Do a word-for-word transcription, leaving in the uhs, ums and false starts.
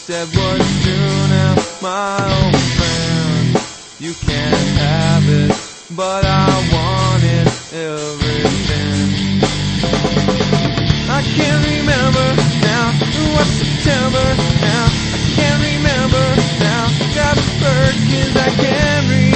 said, what do now, my old friend? You can't have it, but I wanted everything. I can't remember now, what's September now? I can't remember now, got Perkins, I can't remember.